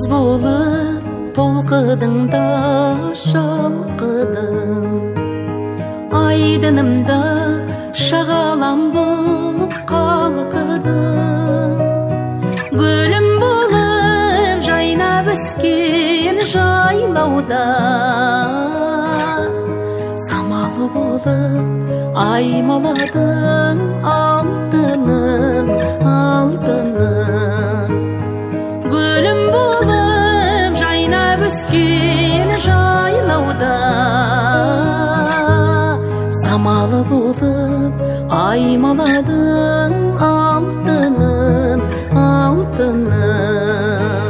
болып толқыдың да шалқыдың, айдынымда шағалам болып қалқыдың. Гүлім болып жайнап өскен жайлауда, самалы болып аймаладың алтыным, алтыным. Гүлім болып жайнап өскен жайлауда, самалы болып аймаладың алтыным, алтыным.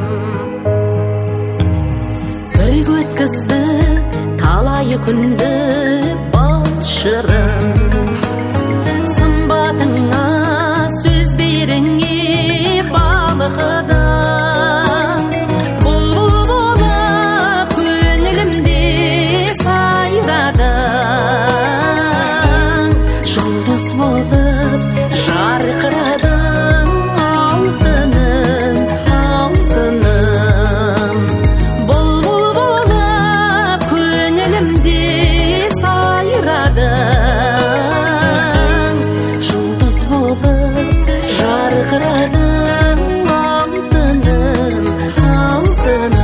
Бірге өткізді талай күнді бал шырын, сымбатыңа сөздеріңе балқыды. Бұлбұл болып көңілімде сайрадың, жұлдыз болып жарқырадың алтыным, алтыным. Бұлбұл болып көңілімде сайрадың, жұлдыз болып жарқырадың алтыным, алтыным.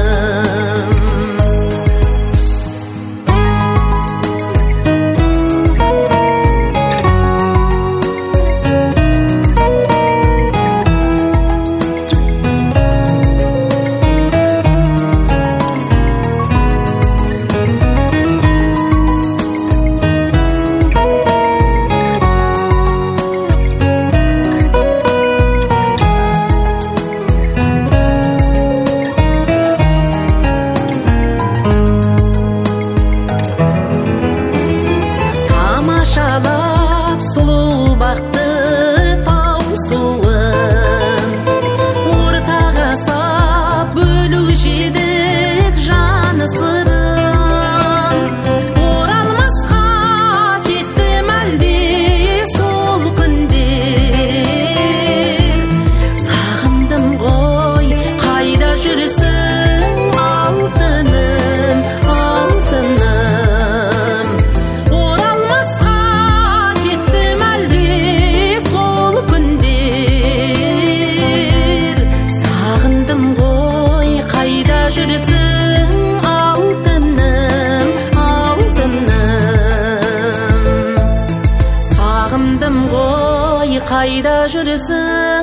Тамашалап сұлу бақты тау суын, ортаға сап бөлуші едік жаны сырын. Оралмасқа кеттім әлде сол күндер, сағындым ғой қайда жүрсің алтыным, алтыным. Оралмасқа кеттім әлде сол күндер, сағындым ғой қайда жүрсің алтыным, алтыным. Сағындым ғой қайда жүрсің